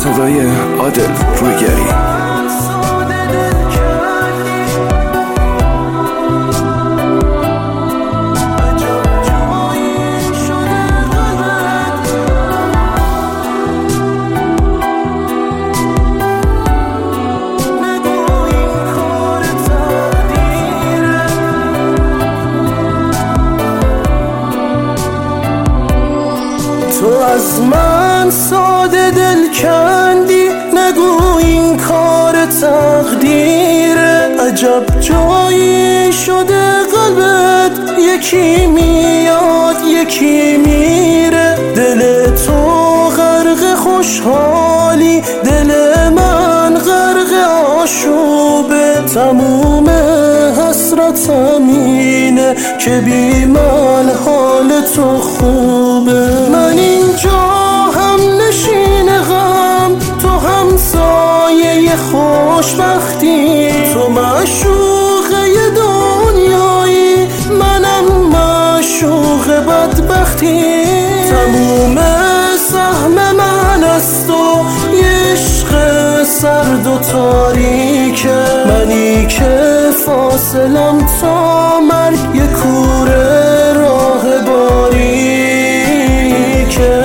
صدای عادل رویگری. تو از من ساده دل کندی، نگو این کار تقدیره. عجب جایی شده قلبت، یکی میاد یکی میره. دل تو غرق خوشحالی، دل من غرق آشوبه. تموم حسرتم اینه که بی من حال تو خوبه. من اینجا هم نشین غم، تو هم سایه خوشبختی. تو معشوقه دنیایی، منم معشوق بدبختی. تموم سهم من از تو یه عشق سرد و تاریکه. منی که فاصلم تا مرگ یه کوره راه باریکه.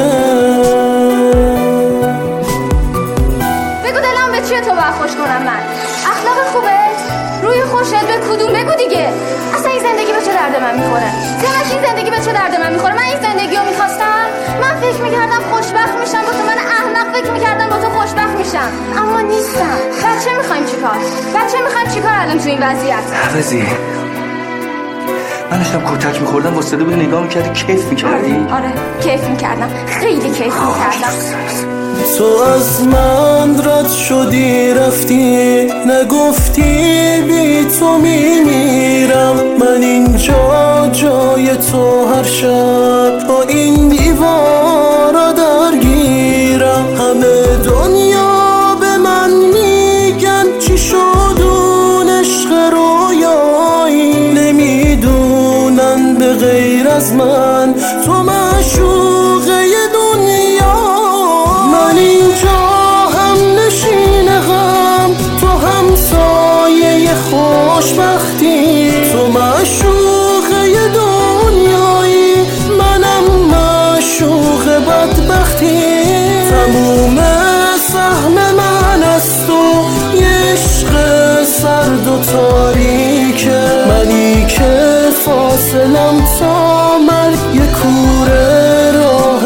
بگو دلم به چیه تو باید خوش کنم من؟ اخلاق خوبه؟ روی خوشت به کدوم بگو دیگه. اصلا این زندگی به چه درد من میخوره؟ سیامک این زندگی به چه درد من میخوره؟ من این زندگی رو میخواستم؟ من فکر میکردم خوشبخت میشم با تو. من احمق فکر میکردم با تو خوشبخت میشم، اما نیستم. بچه میخوایم چیکار؟ بچه میخوایم چیکار الان تو این وضعیت؟ حافظی من داشتم کتک میخوردم، واسطه بود نگاه میکردی کیف میکردی؟ آره کیف میکردم، خیلی کیف میکردم. تو از من رد شدی رفتی، نگفتی بی تو میمیرم. من اینجا جای تو هر شب با این دیوارا درگیرم. همه دنیا به من میگن چی شد اون عشق رویایی. نمیدونن به غیر از من تو معشوقه دنیا. من اینجا هم نشین غم، تو هم سایه خوشبختی. تو معشوقه دنیایی، منم معشوق بدبختی. تموم سهم من از تو یه عشق سرد و تاریکه. منی که فاصلم تا مرگ یه کوره راه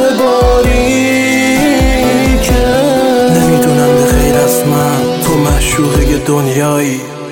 باریکه. نمیدونم به غیر از من تو معشوقه دنیایی.